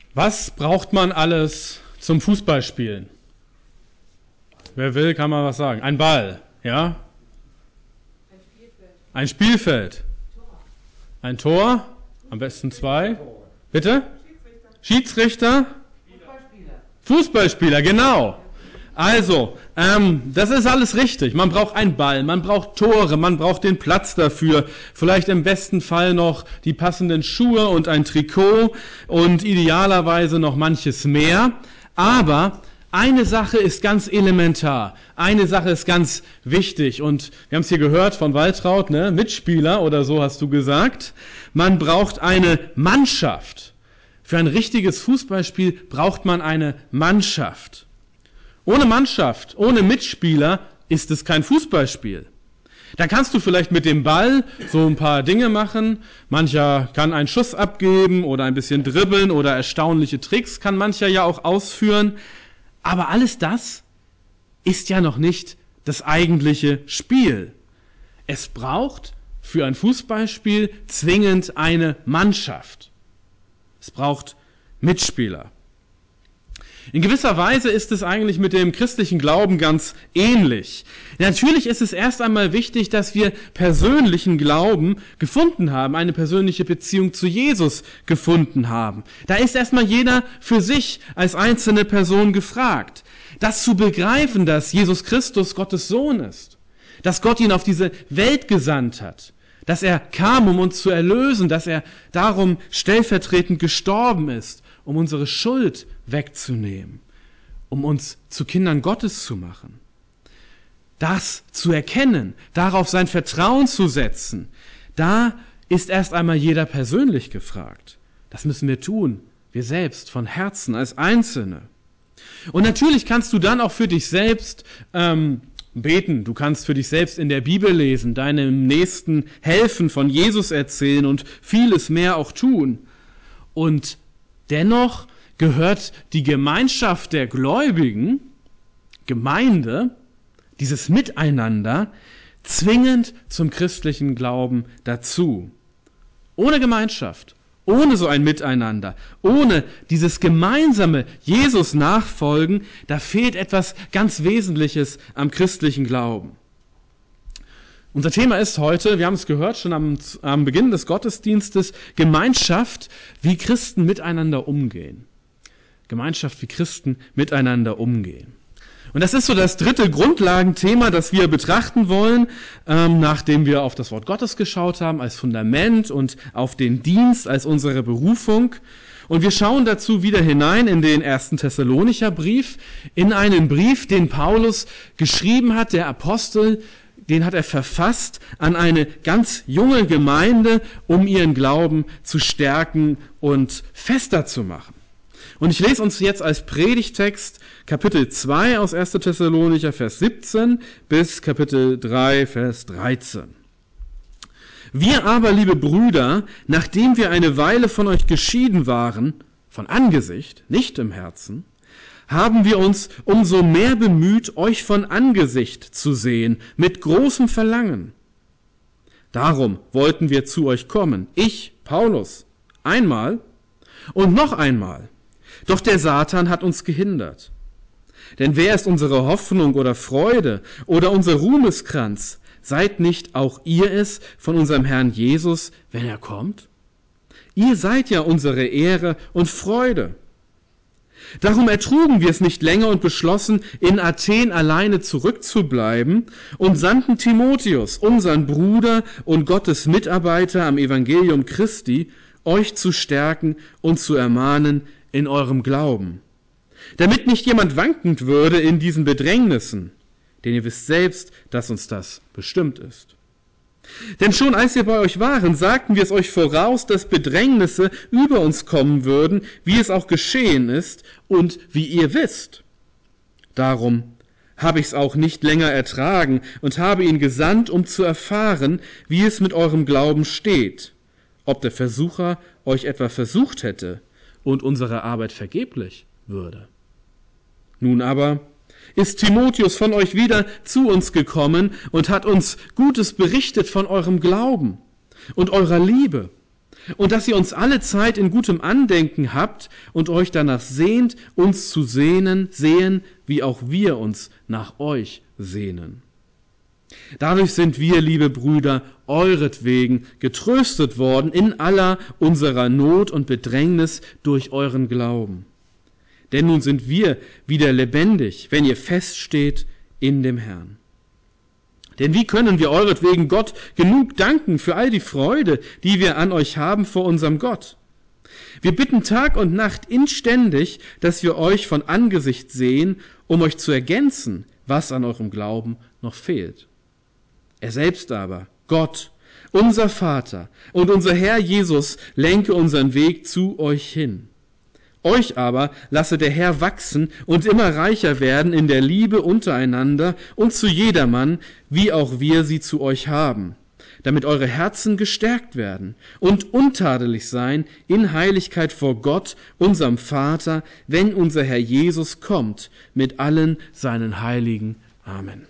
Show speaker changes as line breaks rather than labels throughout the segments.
Was braucht man alles zum Fußballspielen? Wer will, kann mal was sagen. Ein Ball, ja? Ein Spielfeld. Ein Tor, am besten 2. Bitte? Schiedsrichter? Fußballspieler, genau. Also, das ist alles richtig. Man braucht einen Ball, man braucht Tore, man braucht den Platz dafür. Vielleicht im besten Fall noch die passenden Schuhe und ein Trikot und idealerweise noch manches mehr. Aber eine Sache ist ganz elementar. Eine Sache ist ganz wichtig. Und wir haben es hier gehört von Waltraud, ne? Mitspieler oder so hast du gesagt. Man braucht eine Mannschaft. Für ein richtiges Fußballspiel braucht man eine Mannschaft. Ohne Mannschaft, ohne Mitspieler ist es kein Fußballspiel. Da kannst du vielleicht mit dem Ball so ein paar Dinge machen. Mancher kann einen Schuss abgeben oder ein bisschen dribbeln oder erstaunliche Tricks kann mancher ja auch ausführen. Aber alles das ist ja noch nicht das eigentliche Spiel. Es braucht für ein Fußballspiel zwingend eine Mannschaft. Es braucht Mitspieler. In gewisser Weise ist es eigentlich mit dem christlichen Glauben ganz ähnlich. Natürlich ist es erst einmal wichtig, dass wir persönlichen Glauben gefunden haben, eine persönliche Beziehung zu Jesus gefunden haben. Da ist erstmal jeder für sich als einzelne Person gefragt. Das zu begreifen, dass Jesus Christus Gottes Sohn ist, dass Gott ihn auf diese Welt gesandt hat, dass er kam, um uns zu erlösen, dass er darum stellvertretend gestorben ist, um unsere Schuld wegzunehmen, um uns zu Kindern Gottes zu machen. Das zu erkennen, darauf sein Vertrauen zu setzen, da ist erst einmal jeder persönlich gefragt. Das müssen wir tun, wir selbst, von Herzen, als Einzelne. Und natürlich kannst du dann auch für dich selbst beten, du kannst für dich selbst in der Bibel lesen, deinem Nächsten helfen, von Jesus erzählen und vieles mehr auch tun. Und dennoch gehört die Gemeinschaft der Gläubigen, Gemeinde, dieses Miteinander, zwingend zum christlichen Glauben dazu. Ohne Gemeinschaft, ohne so ein Miteinander, ohne dieses gemeinsame Jesus-Nachfolgen, da fehlt etwas ganz Wesentliches am christlichen Glauben. Unser Thema ist heute, wir haben es gehört, schon am Beginn des Gottesdienstes, Gemeinschaft, wie Christen miteinander umgehen. Gemeinschaft, wie Christen miteinander umgehen. Und das ist so das dritte Grundlagenthema, das wir betrachten wollen, nachdem wir auf das Wort Gottes geschaut haben, als Fundament und auf den Dienst als unsere Berufung. Und wir schauen dazu wieder hinein in den 1. Thessalonicher Brief, in einen Brief, den Paulus geschrieben hat, der Apostel, den hat er verfasst an eine ganz junge Gemeinde, um ihren Glauben zu stärken und fester zu machen. Und ich lese uns jetzt als Predigtext Kapitel 2 aus 1. Thessalonicher, Vers 17 bis Kapitel 3, Vers 13. Wir aber, liebe Brüder, nachdem wir eine Weile von euch geschieden waren, von Angesicht, nicht im Herzen, haben wir uns umso mehr bemüht, euch von Angesicht zu sehen, mit großem Verlangen. Darum wollten wir zu euch kommen, ich, Paulus, einmal und noch einmal. Doch der Satan hat uns gehindert. Denn wer ist unsere Hoffnung oder Freude oder unser Ruhmeskranz? Seid nicht auch ihr es von unserem Herrn Jesus, wenn er kommt? Ihr seid ja unsere Ehre und Freude. Darum ertrugen wir es nicht länger und beschlossen, in Athen alleine zurückzubleiben und sandten Timotheus, unseren Bruder und Gottes Mitarbeiter am Evangelium Christi, euch zu stärken und zu ermahnen in eurem Glauben, damit nicht jemand wankend würde in diesen Bedrängnissen, denn ihr wisst selbst, dass uns das bestimmt ist. Denn schon als wir bei euch waren, sagten wir es euch voraus, dass Bedrängnisse über uns kommen würden, wie es auch geschehen ist und wie ihr wisst. Darum habe ich es auch nicht länger ertragen und habe ihn gesandt, um zu erfahren, wie es mit eurem Glauben steht, ob der Versucher euch etwa versucht hätte und unsere Arbeit vergeblich würde. Nun aber ist Timotheus von euch wieder zu uns gekommen und hat uns Gutes berichtet von eurem Glauben und eurer Liebe Und dass ihr uns alle Zeit in gutem Andenken habt und euch danach sehnt, uns zu sehen, wie auch wir uns nach euch sehnen. Dadurch sind wir, liebe Brüder, euretwegen getröstet worden in aller unserer Not und Bedrängnis durch euren Glauben. Denn nun sind wir wieder lebendig, wenn ihr feststeht in dem Herrn. Denn wie können wir euretwegen Gott genug danken für all die Freude, die wir an euch haben vor unserem Gott? Wir bitten Tag und Nacht inständig, dass wir euch von Angesicht sehen, um euch zu ergänzen, was an eurem Glauben noch fehlt. Er selbst aber, Gott, unser Vater und unser Herr Jesus, lenke unseren Weg zu euch hin. Euch aber lasse der Herr wachsen und immer reicher werden in der Liebe untereinander und zu jedermann, wie auch wir sie zu euch haben, damit eure Herzen gestärkt werden und untadelig sein in Heiligkeit vor Gott, unserem Vater, wenn unser Herr Jesus kommt mit allen seinen Heiligen. Amen.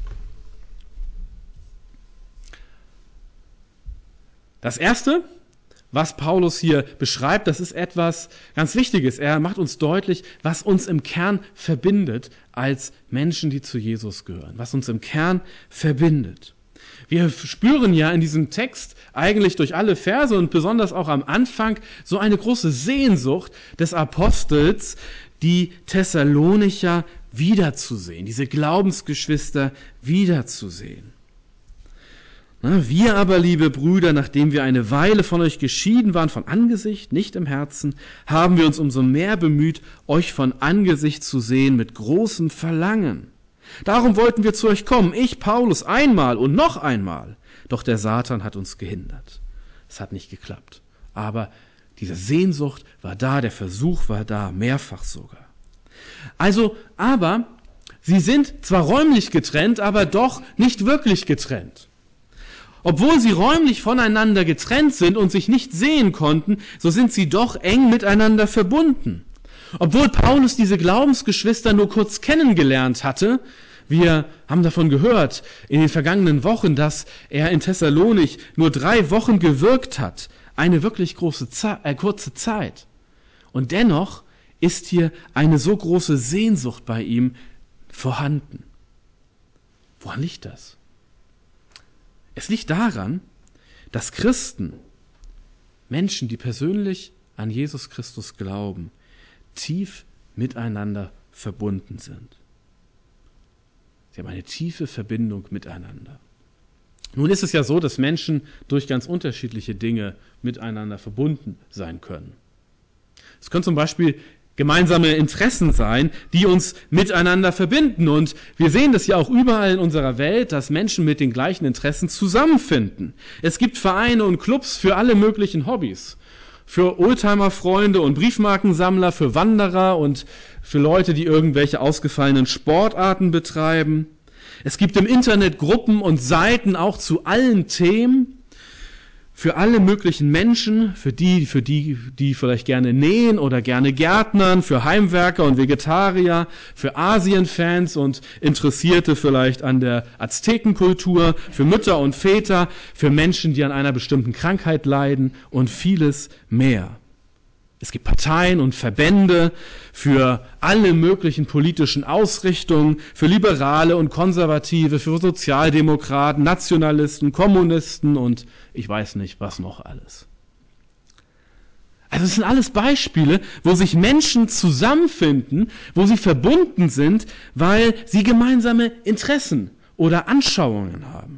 Das Erste, was Paulus hier beschreibt, das ist etwas ganz Wichtiges. Er macht uns deutlich, was uns im Kern verbindet als Menschen, die zu Jesus gehören. Was uns im Kern verbindet. Wir spüren ja in diesem Text eigentlich durch alle Verse und besonders auch am Anfang so eine große Sehnsucht des Apostels, die Thessalonicher wiederzusehen, diese Glaubensgeschwister wiederzusehen. Wir aber, liebe Brüder, nachdem wir eine Weile von euch geschieden waren, von Angesicht, nicht im Herzen, haben wir uns umso mehr bemüht, euch von Angesicht zu sehen mit großem Verlangen. Darum wollten wir zu euch kommen, ich, Paulus, einmal und noch einmal. Doch der Satan hat uns gehindert. Es hat nicht geklappt. Aber diese Sehnsucht war da, der Versuch war da, mehrfach sogar. Aber sie sind zwar räumlich getrennt, aber doch nicht wirklich getrennt. Obwohl sie räumlich voneinander getrennt sind und sich nicht sehen konnten, so sind sie doch eng miteinander verbunden. Obwohl Paulus diese Glaubensgeschwister nur kurz kennengelernt hatte, wir haben davon gehört in den vergangenen Wochen, dass er in Thessalonich nur 3 Wochen gewirkt hat, eine wirklich kurze Zeit. Und dennoch ist hier eine so große Sehnsucht bei ihm vorhanden. Woran liegt das? Es liegt daran, dass Christen, Menschen, die persönlich an Jesus Christus glauben, tief miteinander verbunden sind. Sie haben eine tiefe Verbindung miteinander. Nun ist es ja so, dass Menschen durch ganz unterschiedliche Dinge miteinander verbunden sein können. Es können zum Beispiel gemeinsame Interessen sein, die uns miteinander verbinden. Und wir sehen das ja auch überall in unserer Welt, dass Menschen mit den gleichen Interessen zusammenfinden. Es gibt Vereine und Clubs für alle möglichen Hobbys. Für Oldtimer-Freunde und Briefmarkensammler, für Wanderer und für Leute, die irgendwelche ausgefallenen Sportarten betreiben. Es gibt im Internet Gruppen und Seiten auch zu allen Themen. Für alle möglichen Menschen, für die vielleicht gerne nähen oder gerne gärtnern, für Heimwerker und Vegetarier, für Asien-Fans und Interessierte vielleicht an der Aztekenkultur, für Mütter und Väter, für Menschen, die an einer bestimmten Krankheit leiden und vieles mehr. Es gibt Parteien und Verbände für alle möglichen politischen Ausrichtungen, für Liberale und Konservative, für Sozialdemokraten, Nationalisten, Kommunisten und ich weiß nicht, was noch alles. Also es sind alles Beispiele, wo sich Menschen zusammenfinden, wo sie verbunden sind, weil sie gemeinsame Interessen oder Anschauungen haben.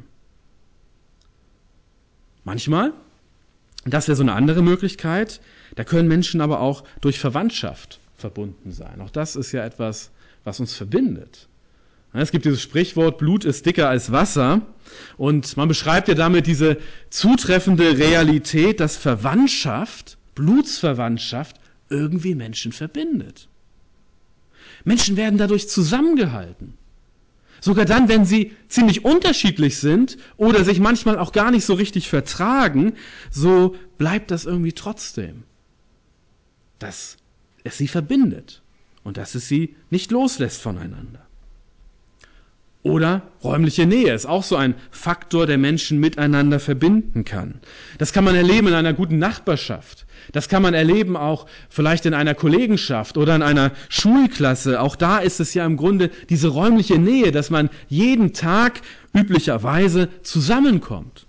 Manchmal, das wäre so eine andere Möglichkeit, da können Menschen aber auch durch Verwandtschaft verbunden sein. Auch das ist ja etwas, was uns verbindet. Es gibt dieses Sprichwort, Blut ist dicker als Wasser. Und man beschreibt ja damit diese zutreffende Realität, dass Verwandtschaft, Blutsverwandtschaft, irgendwie Menschen verbindet. Menschen werden dadurch zusammengehalten. Sogar dann, wenn sie ziemlich unterschiedlich sind oder sich manchmal auch gar nicht so richtig vertragen, so bleibt das irgendwie trotzdem, dass es sie verbindet und dass es sie nicht loslässt voneinander. Oder räumliche Nähe ist auch so ein Faktor, der Menschen miteinander verbinden kann. Das kann man erleben in einer guten Nachbarschaft. Das kann man erleben auch vielleicht in einer Kollegenschaft oder in einer Schulklasse. Auch da ist es ja im Grunde diese räumliche Nähe, dass man jeden Tag üblicherweise zusammenkommt.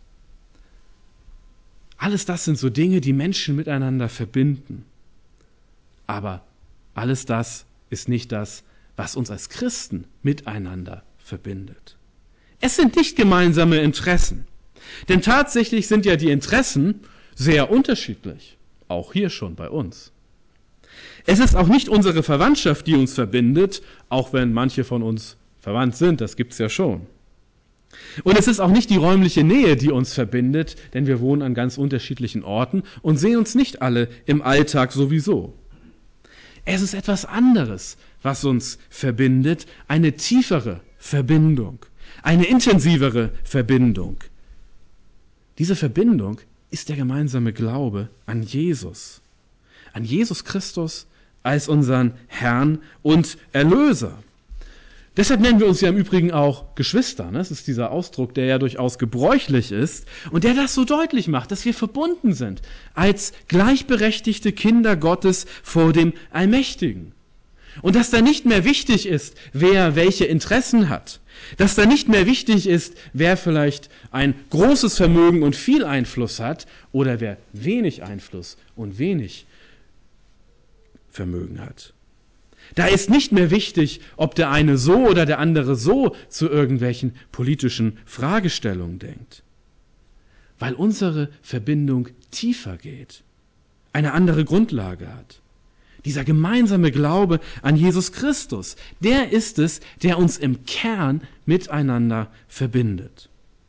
Alles das sind so Dinge, die Menschen miteinander verbinden. Aber alles das ist nicht das, was uns als Christen miteinander verbindet. Es sind nicht gemeinsame Interessen. Denn tatsächlich sind ja die Interessen sehr unterschiedlich. Auch hier schon bei uns. Es ist auch nicht unsere Verwandtschaft, die uns verbindet, auch wenn manche von uns verwandt sind, das gibt's ja schon. Und es ist auch nicht die räumliche Nähe, die uns verbindet, denn wir wohnen an ganz unterschiedlichen Orten und sehen uns nicht alle im Alltag sowieso. Es ist etwas anderes, was uns verbindet, eine tiefere Verbindung, eine intensivere Verbindung. Diese Verbindung ist der gemeinsame Glaube an Jesus Christus als unseren Herrn und Erlöser. Deshalb nennen wir uns ja im Übrigen auch Geschwister. Das ist dieser Ausdruck, der ja durchaus gebräuchlich ist und der das so deutlich macht, dass wir verbunden sind als gleichberechtigte Kinder Gottes vor dem Allmächtigen. Und dass da nicht mehr wichtig ist, wer welche Interessen hat. Dass da nicht mehr wichtig ist, wer vielleicht ein großes Vermögen und viel Einfluss hat oder wer wenig Einfluss und wenig Vermögen hat. Da ist nicht mehr wichtig, ob der eine so oder der andere so zu irgendwelchen politischen Fragestellungen denkt. Weil unsere Verbindung tiefer geht, eine andere Grundlage hat. Dieser gemeinsame Glaube an Jesus Christus, der ist es, der uns im Kern miteinander verbindet.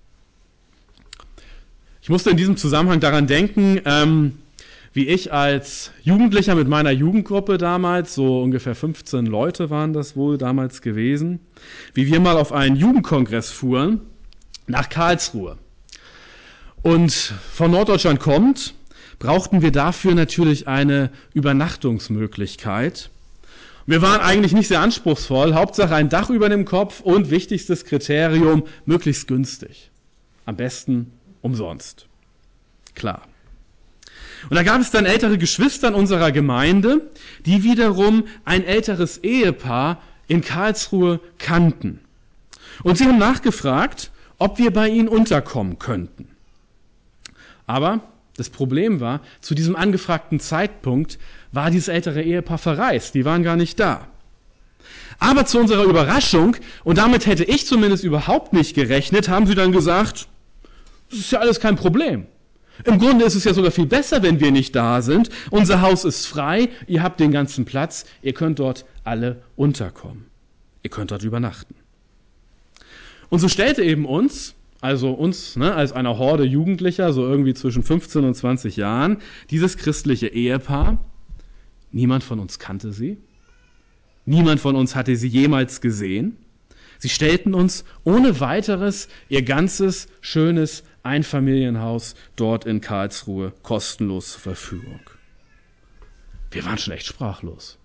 Ich musste in diesem Zusammenhang daran denken, wie ich als Jugendlicher mit meiner Jugendgruppe damals, so ungefähr 15 Leute waren das wohl damals gewesen, wie wir mal auf einen Jugendkongress fuhren nach Karlsruhe. Und von Norddeutschland kommt, brauchten wir dafür natürlich eine Übernachtungsmöglichkeit. Wir waren eigentlich nicht sehr anspruchsvoll, Hauptsache ein Dach über dem Kopf und wichtigstes Kriterium, möglichst günstig. Am besten umsonst. Klar. Und da gab es dann ältere Geschwister in unserer Gemeinde, die wiederum ein älteres Ehepaar in Karlsruhe kannten. Und sie haben nachgefragt, ob wir bei ihnen unterkommen könnten. Aber das Problem war, zu diesem angefragten Zeitpunkt war dieses ältere Ehepaar verreist, die waren gar nicht da. Aber zu unserer Überraschung, und damit hätte ich zumindest überhaupt nicht gerechnet, haben sie dann gesagt, das ist ja alles kein Problem. Im Grunde ist es ja sogar viel besser, wenn wir nicht da sind. Unser Haus ist frei, ihr habt den ganzen Platz, ihr könnt dort alle unterkommen. Ihr könnt dort übernachten. Und so stellte eben uns als einer Horde Jugendlicher, so irgendwie zwischen 15 und 20 Jahren, dieses christliche Ehepaar, niemand von uns kannte sie, niemand von uns hatte sie jemals gesehen. Sie stellten uns ohne weiteres ihr ganzes schönes Einfamilienhaus dort in Karlsruhe kostenlos zur Verfügung. Wir waren schon echt sprachlos.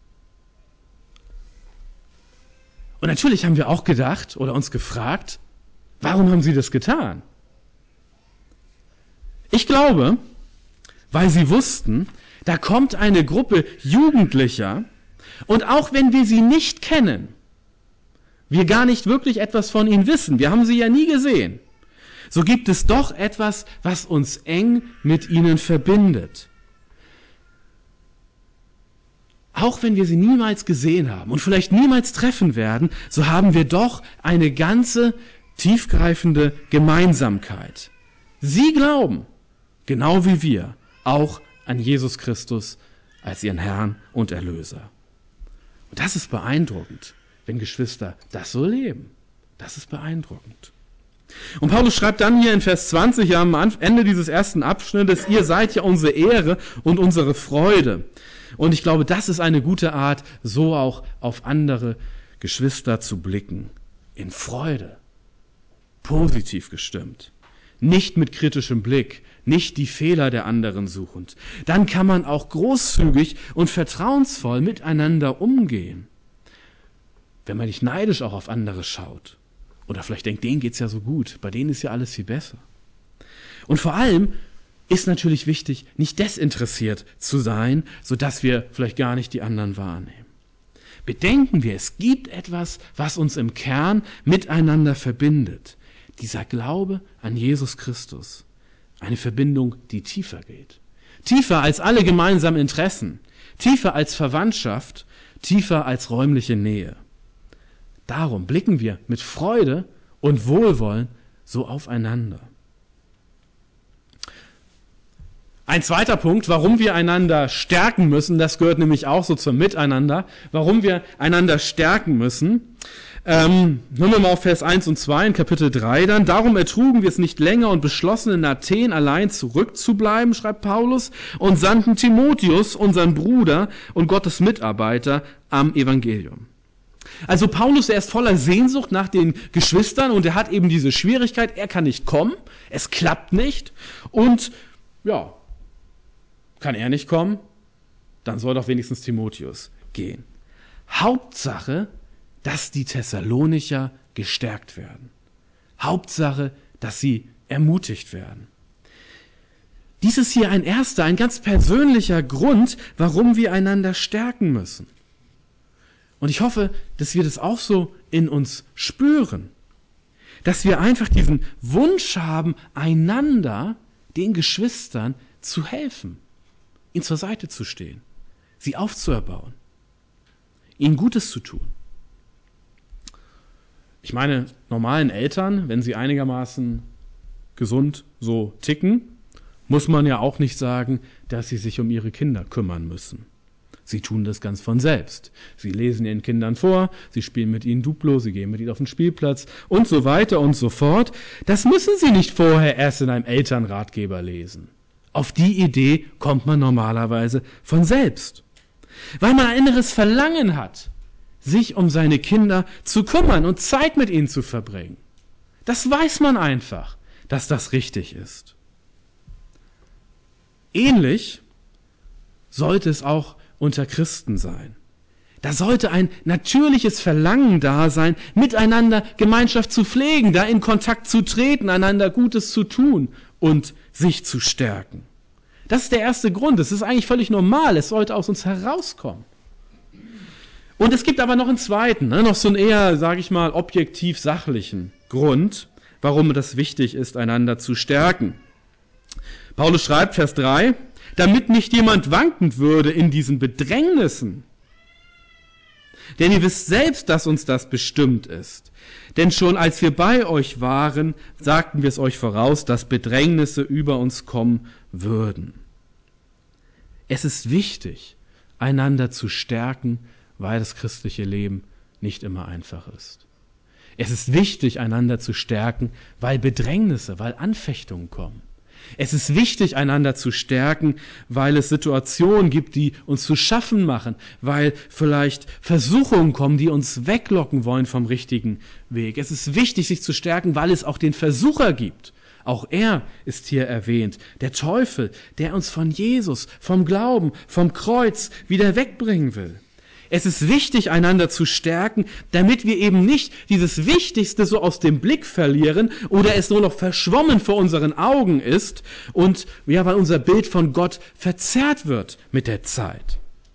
Und natürlich haben wir auch gedacht oder uns gefragt, warum haben sie das getan? Ich glaube, weil sie wussten, da kommt eine Gruppe Jugendlicher und auch wenn wir sie nicht kennen, wir gar nicht wirklich etwas von ihnen wissen, wir haben sie ja nie gesehen, so gibt es doch etwas, was uns eng mit ihnen verbindet. Auch wenn wir sie niemals gesehen haben und vielleicht niemals treffen werden, so haben wir doch eine ganze tiefgreifende Gemeinsamkeit. Sie glauben, genau wie wir, auch an Jesus Christus als ihren Herrn und Erlöser. Und das ist beeindruckend, wenn Geschwister das so leben. Das ist beeindruckend. Und Paulus schreibt dann hier in Vers 20, ja, am Ende dieses ersten Abschnittes, ihr seid ja unsere Ehre und unsere Freude. Und ich glaube, das ist eine gute Art, so auch auf andere Geschwister zu blicken. In Freude. Positiv gestimmt. Nicht mit kritischem Blick, nicht die Fehler der anderen suchend. Dann kann man auch großzügig und vertrauensvoll miteinander umgehen. Wenn man nicht neidisch auch auf andere schaut Oder vielleicht denkt, denen geht's ja so gut, bei denen ist ja alles viel besser. Und vor allem ist natürlich wichtig, nicht desinteressiert zu sein, sodass wir vielleicht gar nicht die anderen wahrnehmen. Bedenken wir, es gibt etwas, was uns im Kern miteinander verbindet. Dieser Glaube an Jesus Christus. Eine Verbindung, die tiefer geht. Tiefer als alle gemeinsamen Interessen. Tiefer als Verwandtschaft. Tiefer als räumliche Nähe. Darum blicken wir mit Freude und Wohlwollen so aufeinander. Ein zweiter Punkt, warum wir einander stärken müssen, das gehört nämlich auch so zum Miteinander, warum wir einander stärken müssen. Hören wir mal auf Vers 1 und 2 in Kapitel 3 dann. Darum ertrugen wir es nicht länger und beschlossen in Athen allein zurückzubleiben, schreibt Paulus, und sandten Timotheus, unseren Bruder und Gottes Mitarbeiter, am Evangelium. Also Paulus, er ist voller Sehnsucht nach den Geschwistern und er hat eben diese Schwierigkeit, er kann nicht kommen, es klappt nicht und ja, kann er nicht kommen, dann soll doch wenigstens Timotheus gehen. Hauptsache, dass die Thessalonicher gestärkt werden. Hauptsache, dass sie ermutigt werden. Dies ist hier ein ganz persönlicher Grund, warum wir einander stärken müssen. Und ich hoffe, dass wir das auch so in uns spüren. Dass wir einfach diesen Wunsch haben, einander, den Geschwistern, zu helfen. Ihnen zur Seite zu stehen. Sie aufzuerbauen. Ihnen Gutes zu tun. Ich meine, normalen Eltern, wenn sie einigermaßen gesund so ticken, muss man ja auch nicht sagen, dass sie sich um ihre Kinder kümmern müssen. Sie tun das ganz von selbst. Sie lesen ihren Kindern vor, sie spielen mit ihnen Duplo, sie gehen mit ihnen auf den Spielplatz und so weiter und so fort. Das müssen sie nicht vorher erst in einem Elternratgeber lesen. Auf die Idee kommt man normalerweise von selbst. Weil man ein inneres Verlangen hat, sich um seine Kinder zu kümmern und Zeit mit ihnen zu verbringen. Das weiß man einfach, dass das richtig ist. Ähnlich sollte es auch unter Christen sein. Da sollte ein natürliches Verlangen da sein, miteinander Gemeinschaft zu pflegen, da in Kontakt zu treten, einander Gutes zu tun und sich zu stärken. Das ist der erste Grund. Es ist eigentlich völlig normal. Es sollte aus uns herauskommen. Und es gibt aber noch einen zweiten, noch so einen eher, sage ich mal, objektiv sachlichen Grund, warum es wichtig ist, einander zu stärken. Paulus schreibt, Vers 3, damit nicht jemand wankend würde in diesen Bedrängnissen. Denn ihr wisst selbst, dass uns das bestimmt ist. Denn schon als wir bei euch waren, sagten wir es euch voraus, dass Bedrängnisse über uns kommen würden. Es ist wichtig, einander zu stärken, weil das christliche Leben nicht immer einfach ist. Es ist wichtig, einander zu stärken, weil Bedrängnisse, weil Anfechtungen kommen. Es ist wichtig, einander zu stärken, weil es Situationen gibt, die uns zu schaffen machen, weil vielleicht Versuchungen kommen, die uns weglocken wollen vom richtigen Weg. Es ist wichtig, sich zu stärken, weil es auch den Versucher gibt. Auch er ist hier erwähnt, der Teufel, der uns von Jesus, vom Glauben, vom Kreuz wieder wegbringen will. Es ist wichtig, einander zu stärken, damit wir eben nicht dieses Wichtigste so aus dem Blick verlieren oder es nur noch verschwommen vor unseren Augen ist und ja, weil unser Bild von Gott verzerrt wird mit der Zeit.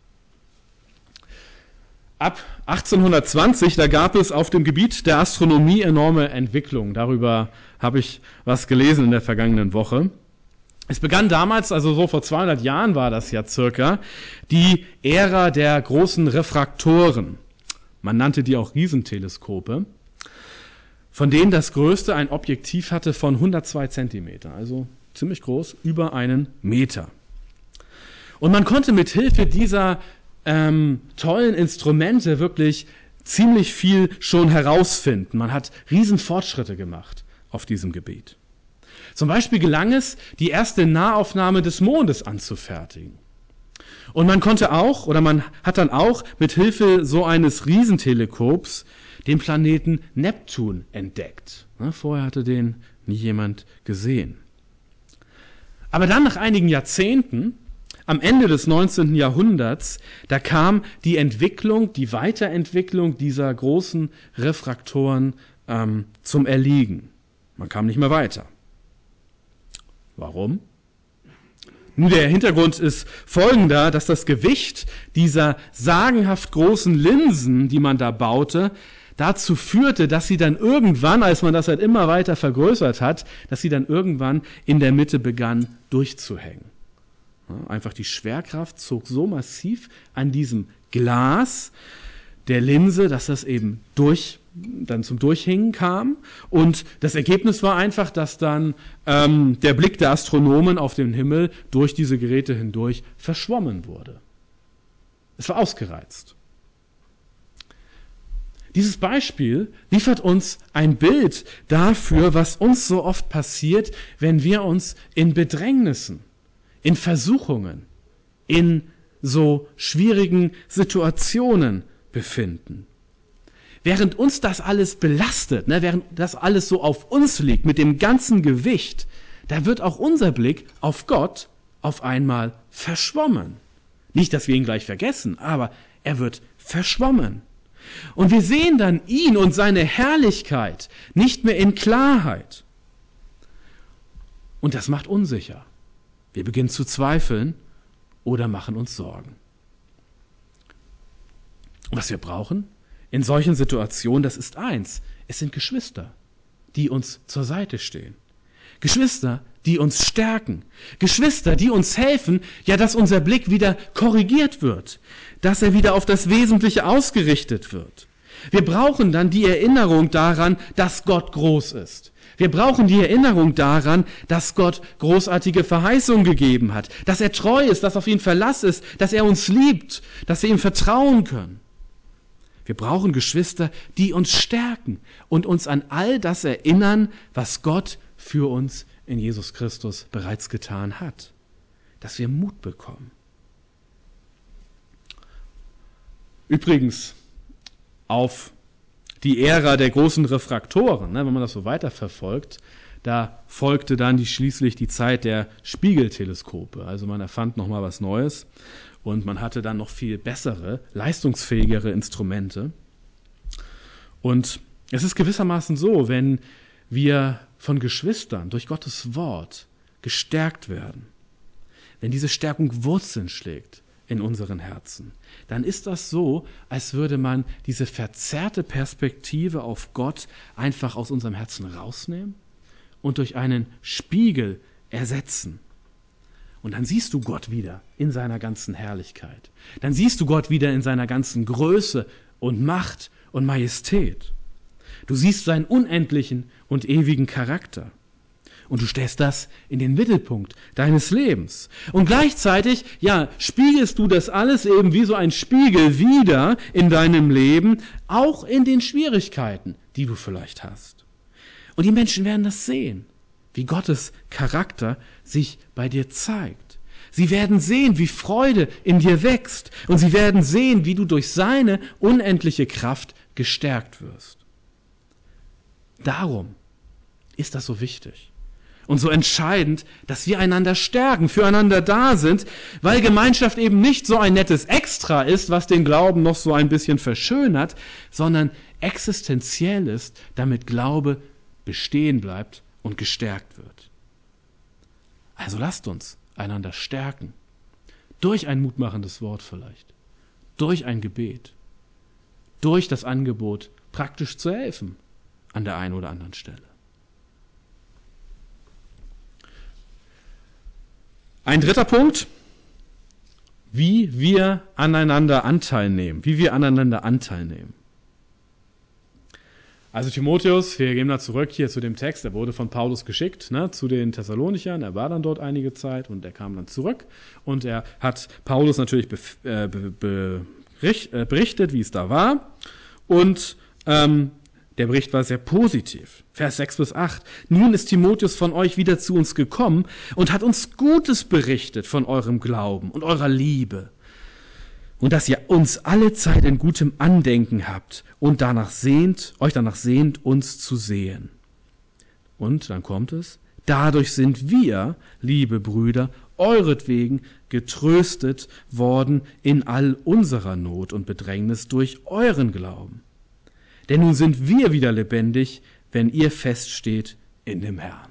Ab 1820, da gab es auf dem Gebiet der Astronomie enorme Entwicklungen. Darüber habe ich was gelesen in der vergangenen Woche. Es begann damals, also so vor 200 Jahren war das ja circa, die Ära der großen Refraktoren. Man nannte die auch Riesenteleskope, von denen das größte ein Objektiv hatte von 102 Zentimeter, also ziemlich groß, über 1 Meter. Und man konnte mit Hilfe dieser tollen Instrumente wirklich ziemlich viel schon herausfinden. Man hat Riesenfortschritte gemacht auf diesem Gebiet. Zum Beispiel gelang es, die erste Nahaufnahme des Mondes anzufertigen. Und man konnte auch, oder man hat dann auch mit Hilfe so eines Riesenteleskops den Planeten Neptun entdeckt. Vorher hatte den nie jemand gesehen. Aber dann nach einigen Jahrzehnten, am Ende des 19. Jahrhunderts, da kam die Weiterentwicklung dieser großen Refraktoren zum Erliegen. Man kam nicht mehr weiter. Warum? Nun, der Hintergrund ist folgender, dass das Gewicht dieser sagenhaft großen Linsen, die man da baute, dazu führte, dass sie dann irgendwann, als man das halt immer weiter vergrößert hat, dass sie dann irgendwann in der Mitte begann durchzuhängen. Ja, einfach die Schwerkraft zog so massiv an diesem Glas der Linse, dass das eben dann zum Durchhängen kam. Und das Ergebnis war einfach, dass dann der Blick der Astronomen auf den Himmel durch diese Geräte hindurch verschwommen wurde. Es war ausgereizt. Dieses Beispiel liefert uns ein Bild dafür, was uns so oft passiert, wenn wir uns in Bedrängnissen, in Versuchungen, in so schwierigen Situationen befinden. Während uns das alles belastet, während das alles so auf uns liegt, mit dem ganzen Gewicht, da wird auch unser Blick auf Gott auf einmal verschwommen. Nicht, dass wir ihn gleich vergessen, aber er wird verschwommen. Und wir sehen dann ihn und seine Herrlichkeit nicht mehr in Klarheit. Und das macht unsicher. Wir beginnen zu zweifeln oder machen uns Sorgen. Und was wir brauchen in solchen Situationen, das ist eins. Es sind Geschwister, die uns zur Seite stehen. Geschwister, die uns stärken. Geschwister, die uns helfen, ja, dass unser Blick wieder korrigiert wird, dass er wieder auf das Wesentliche ausgerichtet wird. Wir brauchen dann die Erinnerung daran, dass Gott groß ist. Wir brauchen die Erinnerung daran, dass Gott großartige Verheißungen gegeben hat, dass er treu ist, dass auf ihn Verlass ist, dass er uns liebt, dass wir ihm vertrauen können. Wir brauchen Geschwister, die uns stärken und uns an all das erinnern, was Gott für uns in Jesus Christus bereits getan hat. Dass wir Mut bekommen. Übrigens, auf die Ära der großen Refraktoren, wenn man das so weiterverfolgt, da folgte dann schließlich die Zeit der Spiegelteleskope. Also man erfand nochmal was Neues und man hatte dann noch viel bessere, leistungsfähigere Instrumente. Und es ist gewissermaßen so, wenn wir von Geschwistern durch Gottes Wort gestärkt werden, wenn diese Stärkung Wurzeln schlägt in unseren Herzen, dann ist das so, als würde man diese verzerrte Perspektive auf Gott einfach aus unserem Herzen rausnehmen und durch einen Spiegel ersetzen. Und dann siehst du Gott wieder in seiner ganzen Herrlichkeit. Dann siehst du Gott wieder in seiner ganzen Größe und Macht und Majestät. Du siehst seinen unendlichen und ewigen Charakter. Und du stellst das in den Mittelpunkt deines Lebens. Und gleichzeitig, spiegelst du das alles eben wie so ein Spiegel wieder in deinem Leben, auch in den Schwierigkeiten, die du vielleicht hast. Und die Menschen werden das sehen, wie Gottes Charakter sich bei dir zeigt. Sie werden sehen, wie Freude in dir wächst. Und sie werden sehen, wie du durch seine unendliche Kraft gestärkt wirst. Darum ist das so wichtig und so entscheidend, dass wir einander stärken, füreinander da sind, weil Gemeinschaft eben nicht so ein nettes Extra ist, was den Glauben noch so ein bisschen verschönert, sondern existenziell ist, damit Glaube bestehen bleibt und gestärkt wird. Also lasst uns einander stärken, durch ein mutmachendes Wort vielleicht, durch ein Gebet, durch das Angebot, praktisch zu helfen an der einen oder anderen Stelle. Ein dritter Punkt, wie wir aneinander Anteil nehmen. Also Timotheus, wir gehen da zurück hier zu dem Text, der wurde von Paulus geschickt, zu den Thessalonichern. Er war dann dort einige Zeit und er kam dann zurück und er hat Paulus natürlich berichtet, wie es da war. Und der Bericht war sehr positiv. Vers 6-8. Nun ist Timotheus von euch wieder zu uns gekommen und hat uns Gutes berichtet von eurem Glauben und eurer Liebe. Und dass ihr uns alle Zeit in gutem Andenken habt und euch danach sehnt, uns zu sehen. Und dann kommt es. Dadurch sind wir, liebe Brüder, euretwegen getröstet worden in all unserer Not und Bedrängnis durch euren Glauben. Denn nun sind wir wieder lebendig, wenn ihr feststeht in dem Herrn.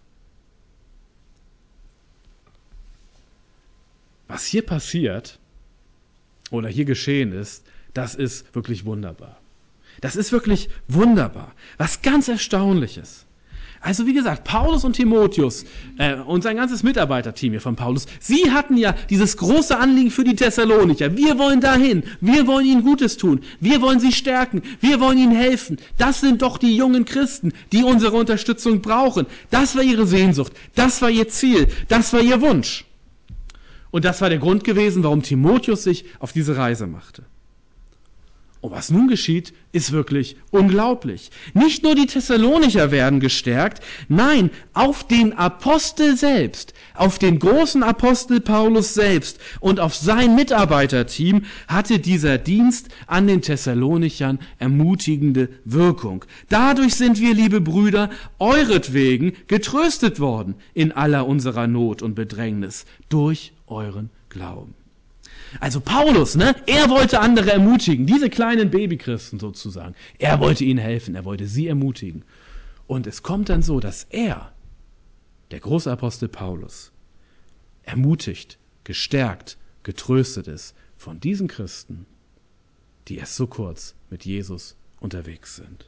Was hier passiert oder hier geschehen ist, das ist wirklich wunderbar. Das ist wirklich wunderbar. Was ganz Erstaunliches. Also wie gesagt, Paulus und Timotheus und sein ganzes Mitarbeiterteam hier von Paulus, sie hatten ja dieses große Anliegen für die Thessalonicher. Wir wollen dahin, wir wollen ihnen Gutes tun, wir wollen sie stärken, wir wollen ihnen helfen. Das sind doch die jungen Christen, die unsere Unterstützung brauchen. Das war ihre Sehnsucht, das war ihr Ziel, das war ihr Wunsch. Und das war der Grund gewesen, warum Timotheus sich auf diese Reise machte. Und was nun geschieht, ist wirklich unglaublich. Nicht nur die Thessalonicher werden gestärkt, nein, auf den Apostel selbst, auf den großen Apostel Paulus selbst und auf sein Mitarbeiterteam hatte dieser Dienst an den Thessalonichern ermutigende Wirkung. Dadurch sind wir, liebe Brüder, euretwegen getröstet worden in aller unserer Not und Bedrängnis durch euren Glauben. Also Paulus, er wollte andere ermutigen, diese kleinen Babychristen sozusagen. Er wollte ihnen helfen, er wollte sie ermutigen. Und es kommt dann so, dass er, der große Apostel Paulus, ermutigt, gestärkt, getröstet ist von diesen Christen, die erst so kurz mit Jesus unterwegs sind.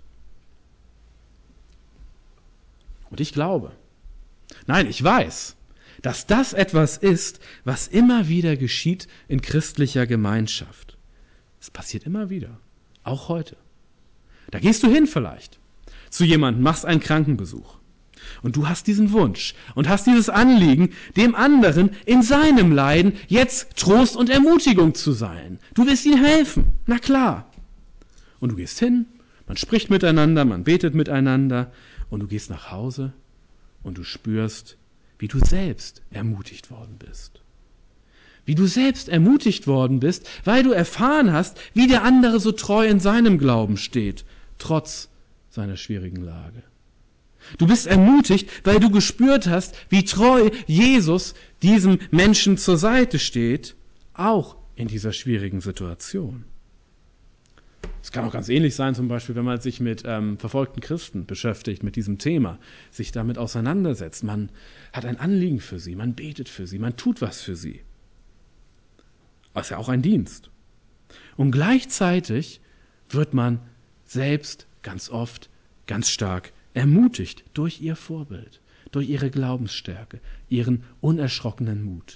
Und ich glaube, nein, ich weiß, dass das etwas ist, was immer wieder geschieht in christlicher Gemeinschaft. Es passiert immer wieder, auch heute. Da gehst du hin vielleicht zu jemandem, machst einen Krankenbesuch und du hast diesen Wunsch und hast dieses Anliegen, dem anderen in seinem Leiden jetzt Trost und Ermutigung zu sein. Du willst ihm helfen, na klar. Und du gehst hin, man spricht miteinander, man betet miteinander und du gehst nach Hause und du spürst, wie du selbst ermutigt worden bist. Wie du selbst ermutigt worden bist, weil du erfahren hast, wie der andere so treu in seinem Glauben steht, trotz seiner schwierigen Lage. Du bist ermutigt, weil du gespürt hast, wie treu Jesus diesem Menschen zur Seite steht, auch in dieser schwierigen Situation. Es kann auch ganz ähnlich sein, zum Beispiel, wenn man sich mit verfolgten Christen beschäftigt, mit diesem Thema, sich damit auseinandersetzt. Man hat ein Anliegen für sie, man betet für sie, man tut was für sie. Das ist ja auch ein Dienst. Und gleichzeitig wird man selbst ganz oft ganz stark ermutigt durch ihr Vorbild, durch ihre Glaubensstärke, ihren unerschrockenen Mut.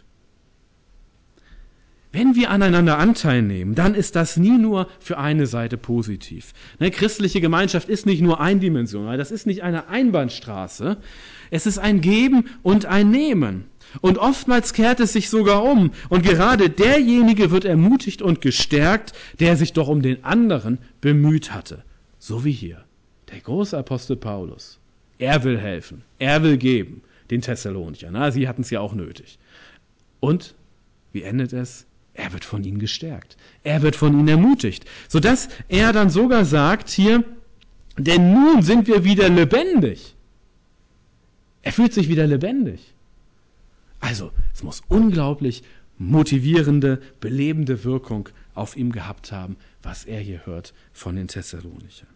Wenn wir aneinander Anteil nehmen, dann ist das nie nur für eine Seite positiv. Christliche Gemeinschaft ist nicht nur eindimensional, das ist nicht eine Einbahnstraße. Es ist ein Geben und ein Nehmen. Und oftmals kehrt es sich sogar um. Und gerade derjenige wird ermutigt und gestärkt, der sich doch um den anderen bemüht hatte. So wie hier, der große Apostel Paulus. Er will helfen, er will geben, den Thessalonichern. Sie hatten es ja auch nötig. Und wie endet es? Er wird von ihnen gestärkt. Er wird von ihnen ermutigt. Sodass er dann sogar sagt hier, denn nun sind wir wieder lebendig. Er fühlt sich wieder lebendig. Also, es muss unglaublich motivierende, belebende Wirkung auf ihm gehabt haben, was er hier hört von den Thessalonichern.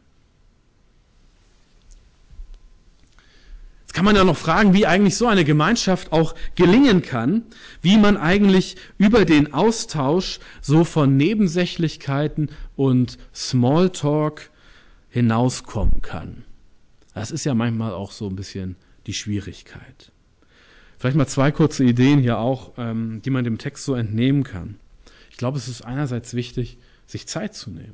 Jetzt kann man ja noch fragen, wie eigentlich so eine Gemeinschaft auch gelingen kann, wie man eigentlich über den Austausch so von Nebensächlichkeiten und Smalltalk hinauskommen kann. Das ist ja manchmal auch so ein bisschen die Schwierigkeit. Vielleicht mal 2 kurze Ideen hier auch, die man dem Text so entnehmen kann. Ich glaube, es ist einerseits wichtig, sich Zeit zu nehmen.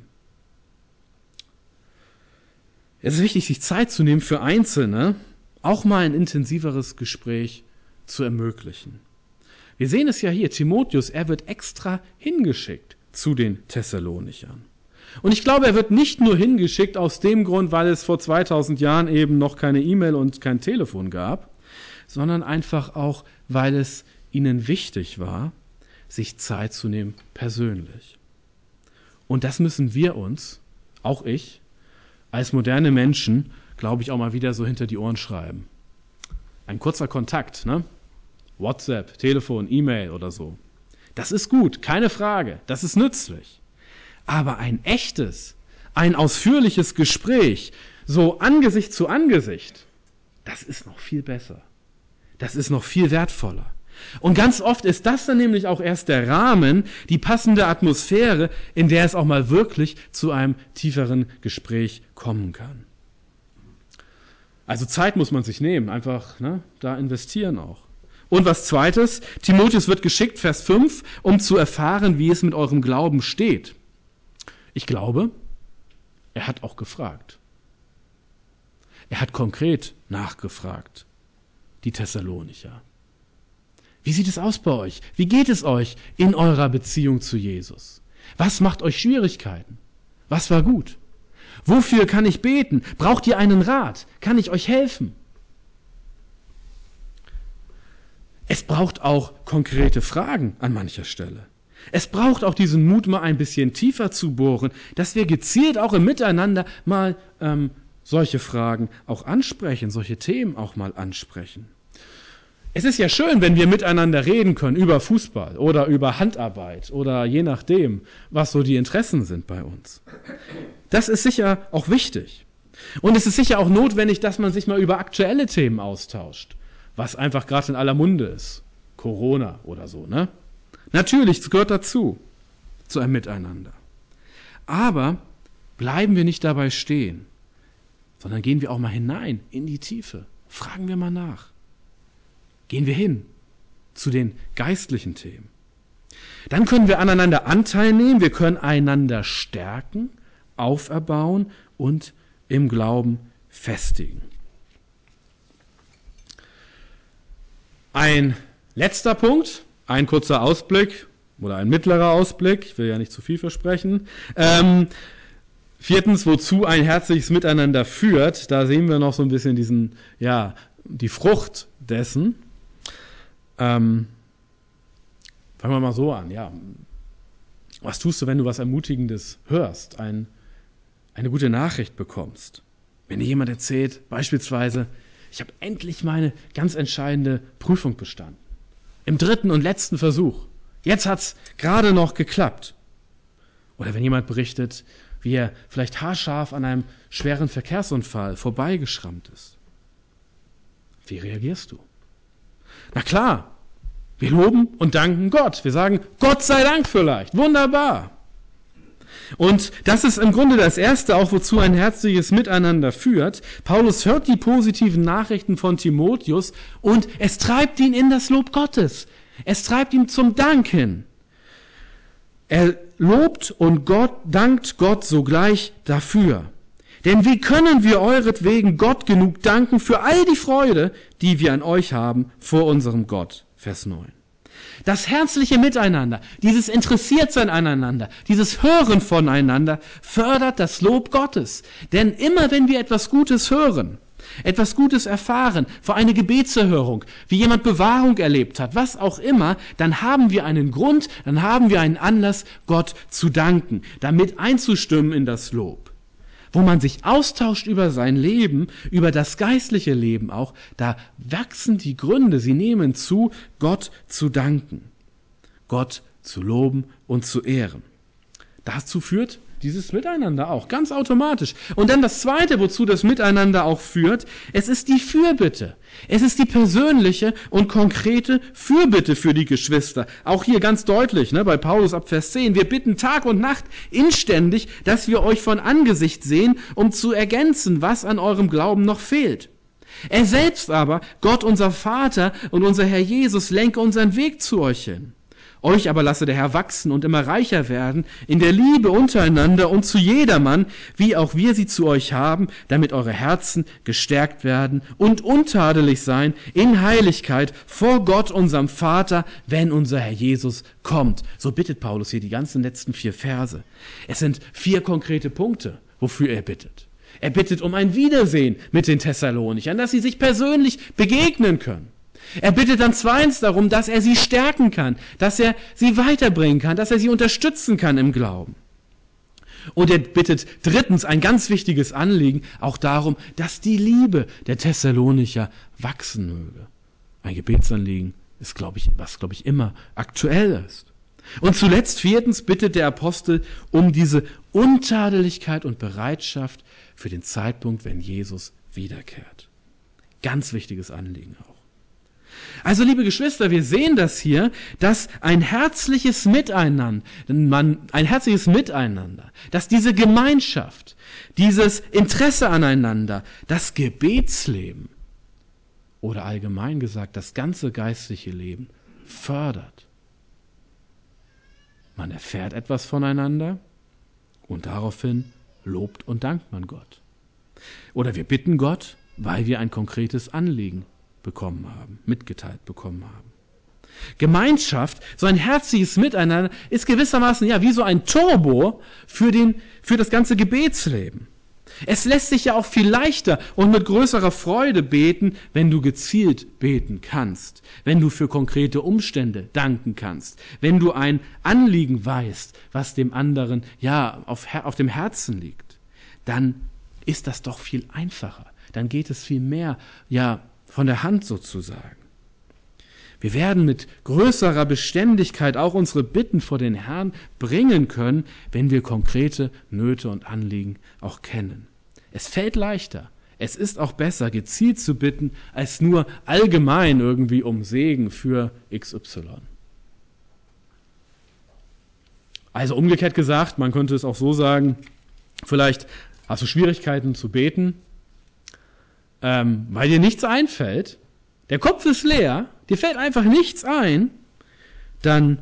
Es ist wichtig, sich Zeit zu nehmen für Einzelne, auch mal ein intensiveres Gespräch zu ermöglichen. Wir sehen es ja hier, Timotheus, er wird extra hingeschickt zu den Thessalonichern. Und ich glaube, er wird nicht nur hingeschickt aus dem Grund, weil es vor 2000 Jahren eben noch keine E-Mail und kein Telefon gab, sondern einfach auch, weil es ihnen wichtig war, sich Zeit zu nehmen persönlich. Und das müssen wir uns, auch ich, als moderne Menschen, glaube ich, auch mal wieder so hinter die Ohren schreiben. Ein kurzer Kontakt, WhatsApp, Telefon, E-Mail oder so. Das ist gut, keine Frage, das ist nützlich. Aber ein echtes, ein ausführliches Gespräch, so Angesicht zu Angesicht, das ist noch viel besser. Das ist noch viel wertvoller. Und ganz oft ist das dann nämlich auch erst der Rahmen, die passende Atmosphäre, in der es auch mal wirklich zu einem tieferen Gespräch kommen kann. Also Zeit muss man sich nehmen, einfach da investieren auch. Und was Zweites, Timotheus wird geschickt, Vers 5, um zu erfahren, wie es mit eurem Glauben steht. Ich glaube, er hat auch gefragt. Er hat konkret nachgefragt, die Thessalonicher. Wie sieht es aus bei euch? Wie geht es euch in eurer Beziehung zu Jesus? Was macht euch Schwierigkeiten? Was war gut? Wofür kann ich beten? Braucht ihr einen Rat? Kann ich euch helfen? Es braucht auch konkrete Fragen an mancher Stelle. Es braucht auch diesen Mut, mal ein bisschen tiefer zu bohren, dass wir gezielt auch im Miteinander mal solche Fragen auch ansprechen, solche Themen auch mal ansprechen. Es ist ja schön, wenn wir miteinander reden können über Fußball oder über Handarbeit oder je nachdem, was so die Interessen sind bei uns. Das ist sicher auch wichtig. Und es ist sicher auch notwendig, dass man sich mal über aktuelle Themen austauscht, was einfach gerade in aller Munde ist. Corona oder so, ne? Natürlich, es gehört dazu, zu einem Miteinander. Aber bleiben wir nicht dabei stehen, sondern gehen wir auch mal hinein in die Tiefe. Fragen wir mal nach. Gehen wir hin zu den geistlichen Themen. Dann können wir aneinander Anteil nehmen, wir können einander stärken, auferbauen und im Glauben festigen. Ein letzter Punkt, ein kurzer Ausblick oder ein mittlerer Ausblick, ich will ja nicht zu viel versprechen. Viertens, wozu ein herzliches Miteinander führt, da sehen wir noch so ein bisschen die Frucht dessen. Fangen wir mal so an, Was tust du, wenn du was Ermutigendes hörst, eine gute Nachricht bekommst? Wenn dir jemand erzählt, beispielsweise, ich habe endlich meine ganz entscheidende Prüfung bestanden. Im 3. und letzten Versuch. Jetzt hat's gerade noch geklappt. Oder wenn jemand berichtet, wie er vielleicht haarscharf an einem schweren Verkehrsunfall vorbeigeschrammt ist. Wie reagierst du? Na klar, wir loben und danken Gott. Wir sagen, Gott sei Dank vielleicht. Wunderbar. Und das ist im Grunde das Erste, auch wozu ein herzliches Miteinander führt. Paulus hört die positiven Nachrichten von Timotheus und es treibt ihn in das Lob Gottes. Es treibt ihn zum Dank hin. Er lobt und dankt Gott sogleich dafür. Denn wie können wir euretwegen Gott genug danken für all die Freude, die wir an euch haben vor unserem Gott? Vers 9. Das herzliche Miteinander, dieses Interessiertsein aneinander, dieses Hören voneinander fördert das Lob Gottes. Denn immer wenn wir etwas Gutes hören, etwas Gutes erfahren, vor eine Gebetserhörung, wie jemand Bewahrung erlebt hat, was auch immer, dann haben wir einen Grund, dann haben wir einen Anlass, Gott zu danken, damit einzustimmen in das Lob. Wo man sich austauscht über sein Leben, über das geistliche Leben auch, da wachsen die Gründe, sie nehmen zu, Gott zu danken, Gott zu loben und zu ehren. Dazu führt dieses Miteinander auch, ganz automatisch. Und dann das Zweite, wozu das Miteinander auch führt, es ist die Fürbitte. Es ist die persönliche und konkrete Fürbitte für die Geschwister. Auch hier ganz deutlich, bei Paulus ab Vers 10. Wir bitten Tag und Nacht inständig, dass wir euch von Angesicht sehen, um zu ergänzen, was an eurem Glauben noch fehlt. Er selbst aber, Gott unser Vater und unser Herr Jesus, lenke unseren Weg zu euch hin. Euch aber lasse der Herr wachsen und immer reicher werden in der Liebe untereinander und zu jedermann, wie auch wir sie zu euch haben, damit eure Herzen gestärkt werden und untadelig sein in Heiligkeit vor Gott, unserem Vater, wenn unser Herr Jesus kommt. So bittet Paulus hier die ganzen letzten 4 Verse. Es sind 4 konkrete Punkte, wofür er bittet. Er bittet um ein Wiedersehen mit den Thessalonichern, dass sie sich persönlich begegnen können. Er bittet dann zweitens darum, dass er sie stärken kann, dass er sie weiterbringen kann, dass er sie unterstützen kann im Glauben. Und er bittet drittens, ein ganz wichtiges Anliegen, auch darum, dass die Liebe der Thessalonicher wachsen möge. Ein Gebetsanliegen ist, was immer aktuell ist. Und zuletzt, viertens, bittet der Apostel um diese Untadeligkeit und Bereitschaft für den Zeitpunkt, wenn Jesus wiederkehrt. Ganz wichtiges Anliegen auch. Also, liebe Geschwister, wir sehen das hier, dass ein herzliches Miteinander, dass diese Gemeinschaft, dieses Interesse aneinander, das Gebetsleben oder allgemein gesagt das ganze geistliche Leben fördert. Man erfährt etwas voneinander und daraufhin lobt und dankt man Gott. Oder wir bitten Gott, weil wir ein konkretes Anliegen bekommen haben, mitgeteilt bekommen haben. Gemeinschaft, so ein herzliches Miteinander, ist gewissermaßen wie so ein Turbo für das ganze Gebetsleben. Es lässt sich ja auch viel leichter und mit größerer Freude beten, wenn du gezielt beten kannst, wenn du für konkrete Umstände danken kannst, wenn du ein Anliegen weißt, was dem anderen auf dem Herzen liegt, dann ist das doch viel einfacher. Dann geht es viel mehr von der Hand sozusagen. Wir werden mit größerer Beständigkeit auch unsere Bitten vor den Herrn bringen können, wenn wir konkrete Nöte und Anliegen auch kennen. Es fällt leichter, es ist auch besser, gezielt zu bitten, als nur allgemein irgendwie um Segen für XY. Also umgekehrt gesagt, man könnte es auch so sagen, vielleicht hast du Schwierigkeiten zu beten, weil dir nichts einfällt, der Kopf ist leer, dir fällt einfach nichts ein, dann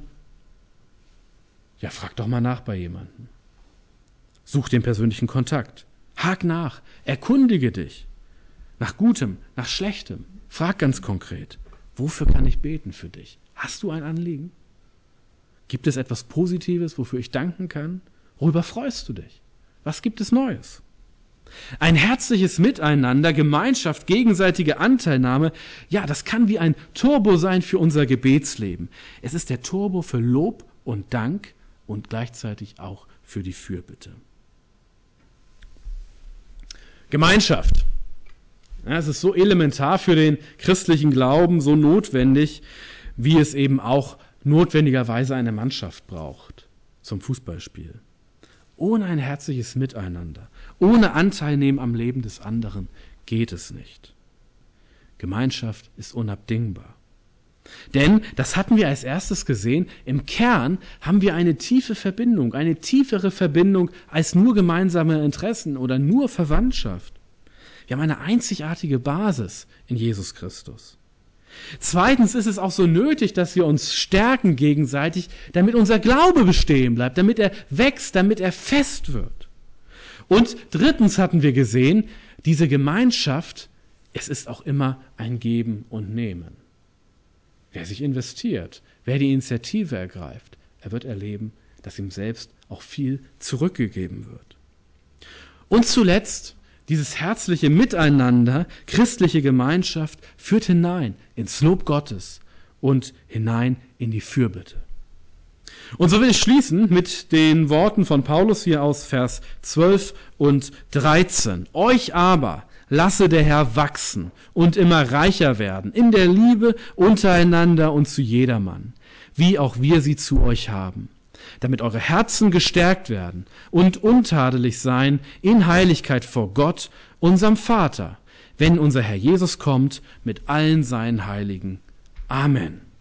frag doch mal nach bei jemandem. Such den persönlichen Kontakt. Hak nach, erkundige dich. Nach Gutem, nach Schlechtem. Frag ganz konkret, wofür kann ich beten für dich? Hast du ein Anliegen? Gibt es etwas Positives, wofür ich danken kann? Worüber freust du dich? Was gibt es Neues? Ein herzliches Miteinander, Gemeinschaft, gegenseitige Anteilnahme, das kann wie ein Turbo sein für unser Gebetsleben. Es ist der Turbo für Lob und Dank und gleichzeitig auch für die Fürbitte. Gemeinschaft. Es ist so elementar für den christlichen Glauben, so notwendig, wie es eben auch notwendigerweise eine Mannschaft braucht zum Fußballspiel. Ohne ein herzliches Miteinander, ohne Anteilnehmen am Leben des anderen geht es nicht. Gemeinschaft ist unabdingbar. Denn, das hatten wir als erstes gesehen, im Kern haben wir eine tiefe Verbindung, eine tiefere Verbindung als nur gemeinsame Interessen oder nur Verwandtschaft. Wir haben eine einzigartige Basis in Jesus Christus. Zweitens ist es auch so nötig, dass wir uns stärken gegenseitig, damit unser Glaube bestehen bleibt, damit er wächst, damit er fest wird. Und drittens hatten wir gesehen, diese Gemeinschaft, es ist auch immer ein Geben und Nehmen. Wer sich investiert, wer die Initiative ergreift, er wird erleben, dass ihm selbst auch viel zurückgegeben wird. Und zuletzt, dieses herzliche Miteinander, christliche Gemeinschaft führt hinein ins Lob Gottes und hinein in die Fürbitte. Und so will ich schließen mit den Worten von Paulus hier aus Vers 12 und 13. Euch aber lasse der Herr wachsen und immer reicher werden in der Liebe untereinander und zu jedermann, wie auch wir sie zu euch haben, damit eure Herzen gestärkt werden und untadelig sein in Heiligkeit vor Gott, unserem Vater, wenn unser Herr Jesus kommt mit allen seinen Heiligen. Amen.